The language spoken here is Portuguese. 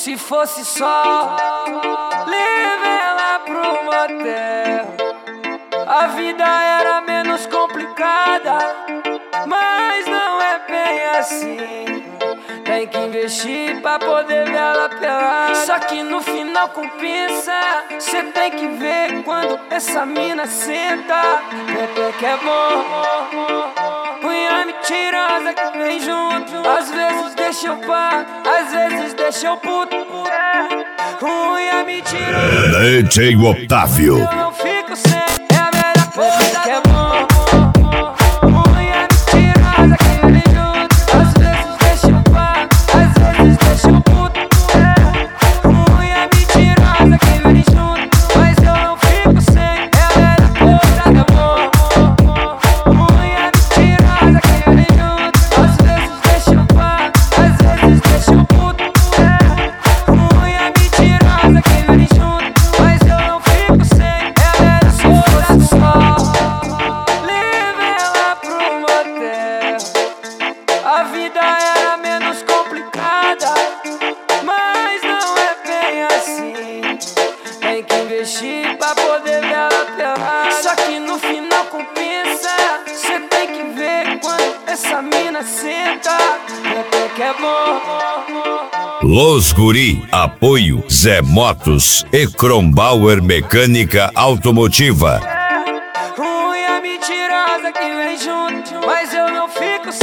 Se fosse só levar ela pro motel, a vida era menos complicada. Mas não é bem assim. Tem que investir pra poder ver ela pelada. Só que no final compensa. Cê tem que ver quando essa mina senta. Pepe que é bom, unha mentirosa que vem junto. Às vezes deixa eu pá, às vezes deixa eu puto. Unha mentirosa DJ Otávio. eu não fico sem, é a melhor coisa que é bom. Unha mentirosa que vem junto. Às vezes deixa eu pá, às vezes deixa eu puto. Unha mentirosa que vem junto, mas eu não fico sem, é a melhor coisa que é bom. Unha mentirosa que vem junto. Às vezes deixa eu pá, às vezes deixa eu puto. Unha mentirosa que vem junto, mas eu não fico sem, é a melhor coisa só. Leva ela pro motel, a vida era menos complicada. Mas não é bem assim. Tem que investir pra poder ver ela pelada. Só que no final compensa. Cê tem que ver quando essa mina senta. Até que é bom. Los Guri, apoio Zé Motos e Kronbauer Mecânica Automotiva. Unha mentirosa que vem junto, mas eu não fico